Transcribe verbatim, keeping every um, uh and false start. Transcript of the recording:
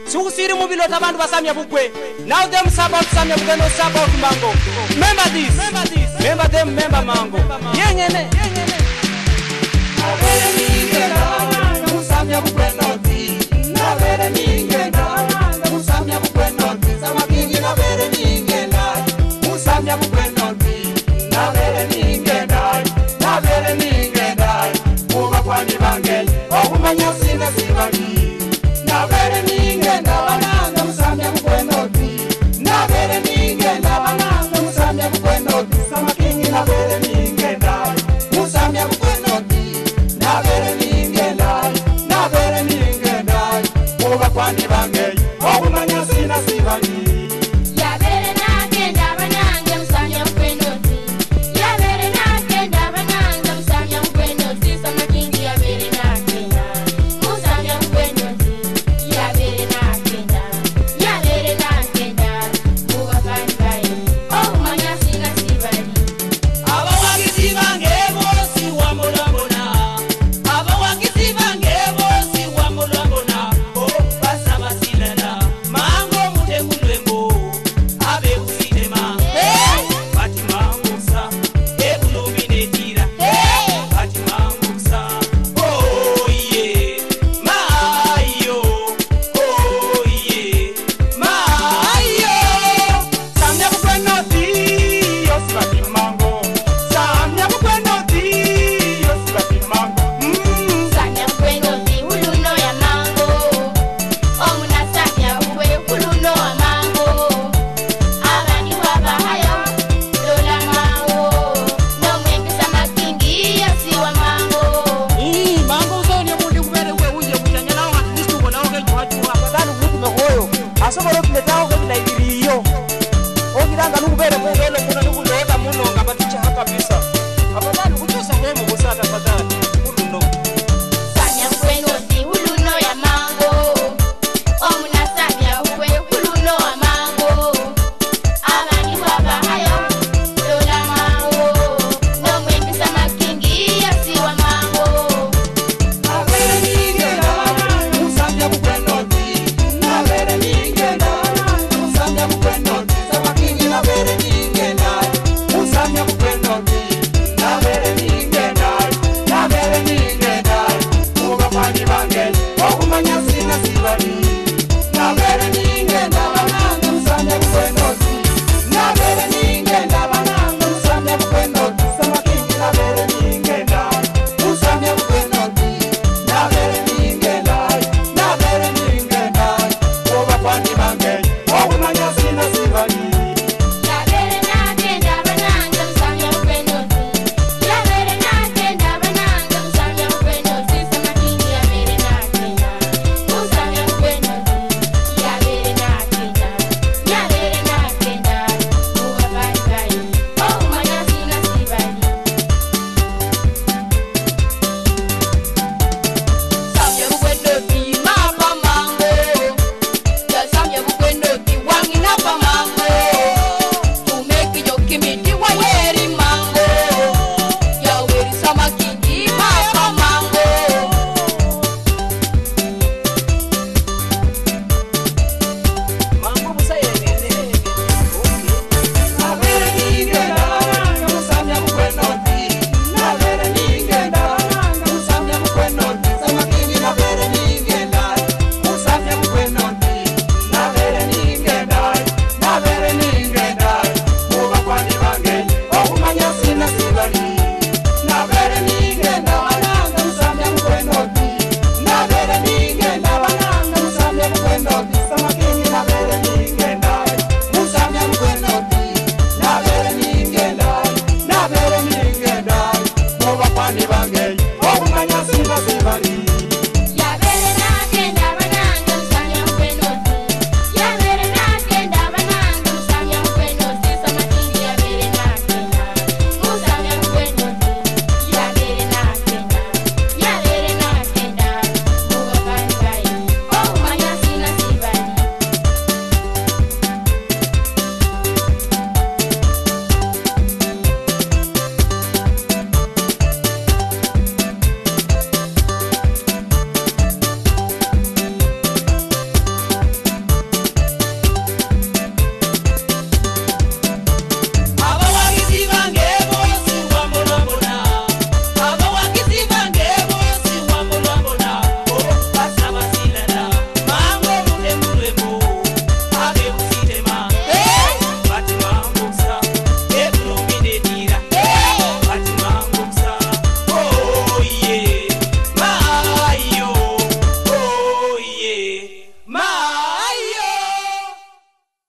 Sukusiri mubilo tabandu basamya bukwe. Now them support samya bukwe no support mango. Remember this. Remember this. Remember them, remember mango. Yengene. Yengene. Navere ningenda, musamya bukwe noti. Navere ningenda, musamya bukwe noti. Samakingi navere ningenda, musamya bukwe noti. Navere ningenda, navere ningenda. Muba kwani bange, okumanya sina sibali. Navere ningenda, bananga musamya bukwe noti. Navere ningenda, bananga musamya bukwe noti. Samakingi navere ningenda, musamya bukwe noti. Navere ningenda, navere ningenda. Muba kwani bange, okumanya sina sibali.